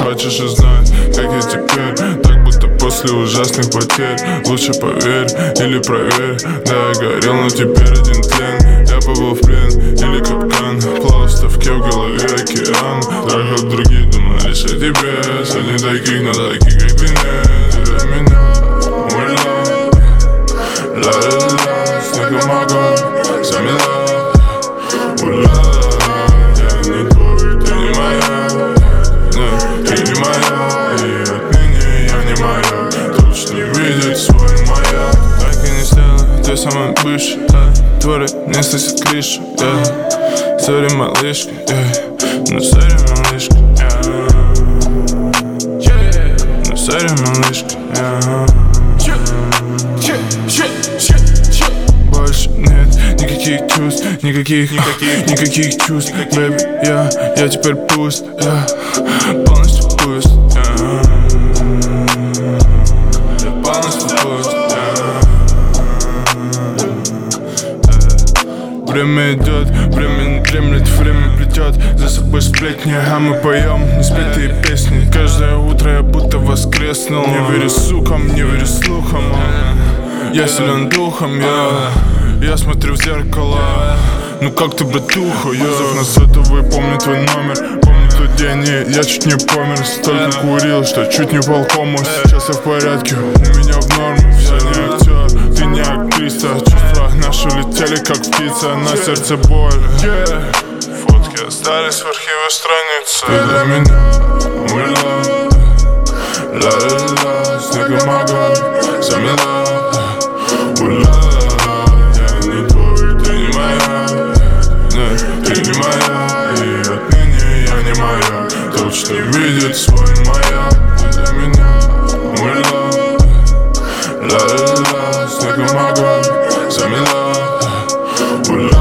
хочешь узнать, как я теперь? Так будто после ужасных потерь. Лучше поверь или проверь. Да, я горел, но теперь один тлен. Я попал в плен или капкан. Плавал в ставке, в голове океан. Трахал других, думал лишь о тебе. Все не таких, но таких, как ты нет. Ты для меня мой лав. Ла-ла-ла, снегом огонь, замела. Ула-ла-ла, я не твой, ты не моя. Ты не моя, и отныне я не моя. Точно не видит свой маяк. Так и не стала той самой бывшей. Твори не сносит крышу, сори, малышка, ну сори, малышка, ну сори, малышка, больше нет никаких чувств, никаких чувств, бэби, я теперь пуст, полностью пуст, полностью пуст. Время идет, время не дремлет, время плетет за собой сплетни, а мы поем неспетые песни. Каждое утро я будто воскреснул. Не верю сукам, не верю слухам. Я силен духом, я смотрю в зеркало. Ну как ты, братуха, вызов на сотовый, помню твой номер. Помню тот день, и я чуть не помер. Столько курил, что чуть не пал кому. Сейчас я в порядке, у меня в норме. Все не актер, ты не актриса. Чувства наши летели как птица, на сердце боль. Фотки остались в архиве страницы. Ты для меня мой лав. Ла-ла-ла, снегом огонь, замела. Ула-ла-ла, я не твой, ты не моя. Ты не моя, и отныне я не моя. Точно не видит свой маяк. Ты для меня мой лав. Ла-ла-ла, снегом огонь, замела.